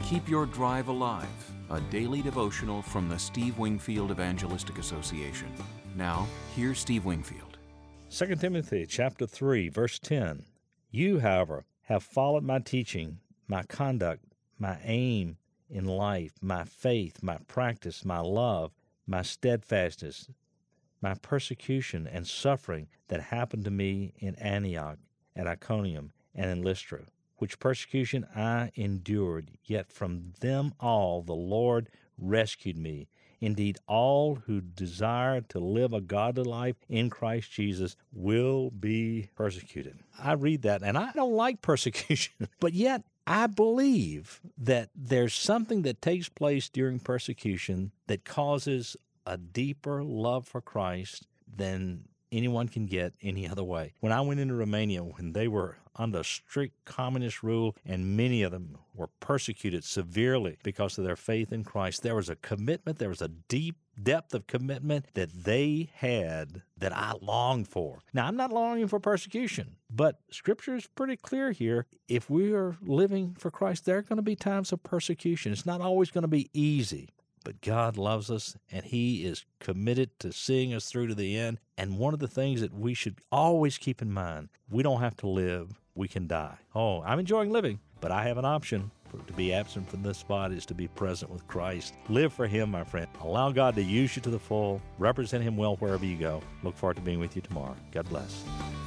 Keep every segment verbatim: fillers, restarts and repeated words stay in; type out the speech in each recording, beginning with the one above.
Keep Your Drive Alive, a daily devotional from the Steve Wingfield Evangelistic Association. Now, here's Steve Wingfield. Second Timothy chapter three, verse ten. You, however, have followed my teaching, my conduct, my aim in life, my faith, my practice, my love, my steadfastness, my persecution and suffering that happened to me in Antioch, at Iconium, and in Lystra, which persecution I endured, yet from them all the Lord rescued me. Indeed, all who desire to live a godly life in Christ Jesus will be persecuted. I read that, and I don't like persecution, but yet I believe that there's something that takes place during persecution that causes a deeper love for Christ than anyone can get any other way. When I went into Romania, when they were under strict communist rule and many of them were persecuted severely because of their faith in Christ, there was a commitment, there was a deep depth of commitment that they had that I longed for. Now, I'm not longing for persecution, but Scripture is pretty clear here. If we are living for Christ, there are going to be times of persecution. It's not always going to be easy. But God loves us, and He is committed to seeing us through to the end. And one of the things that we should always keep in mind, we don't have to live, we can die. Oh, I'm enjoying living, but I have an option. For to be absent from this body is to be present with Christ. Live for Him, my friend. Allow God to use you to the full. Represent Him well wherever you go. Look forward to being with you tomorrow. God bless.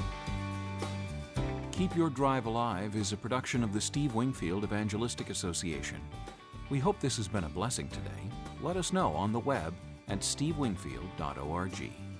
Keep Your Drive Alive is a production of the Steve Wingfield Evangelistic Association. We hope this has been a blessing today. Let us know on the web at steve wingfield dot org.